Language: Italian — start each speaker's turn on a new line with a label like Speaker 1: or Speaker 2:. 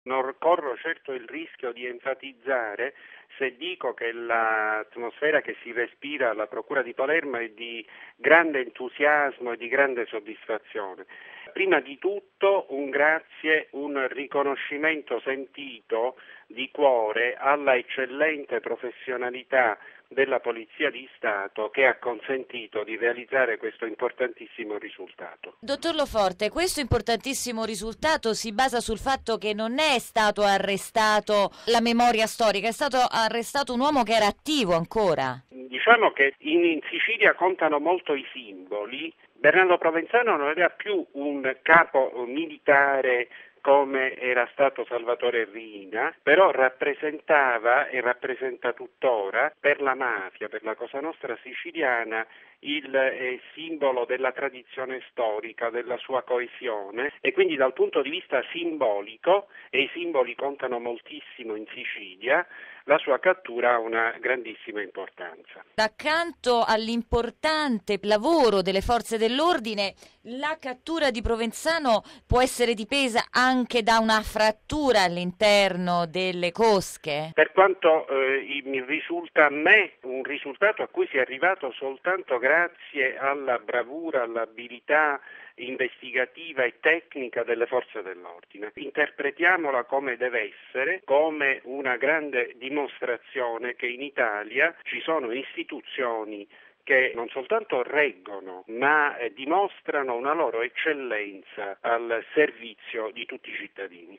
Speaker 1: Non corro certo il rischio di enfatizzare se dico che l'atmosfera che si respira alla Procura di Palermo è di grande entusiasmo e di grande soddisfazione. Prima di tutto un grazie, un riconoscimento sentito di cuore alla eccellente professionalità della Polizia di Stato che ha consentito di realizzare questo importantissimo risultato.
Speaker 2: Dottor Loforte, questo importantissimo risultato si basa sul fatto che non è stato arrestato la memoria storica, è stato arrestato un uomo che era attivo ancora.
Speaker 1: Diciamo che in Sicilia contano molto i simboli. Bernardo Provenzano non era più un capo militare come era stato Salvatore Riina, però rappresentava e rappresenta tuttora per la mafia, per la Cosa Nostra siciliana, il simbolo della tradizione storica, della sua coesione e quindi dal punto di vista simbolico, e i simboli contano moltissimo in Sicilia, la sua cattura ha una grandissima importanza.
Speaker 2: Accanto all'importante lavoro delle forze dell'ordine, la cattura di Provenzano può essere dipesa anche da una frattura all'interno delle cosche?
Speaker 1: Per quanto mi risulta a me un risultato a cui si è arrivato soltanto grazie alla bravura, all'abilità investigativa e tecnica delle forze dell'ordine. Interpretiamola come deve essere, come una grande dimostrazione che in Italia ci sono istituzioni che non soltanto reggono, ma dimostrano una loro eccellenza al servizio di tutti i cittadini.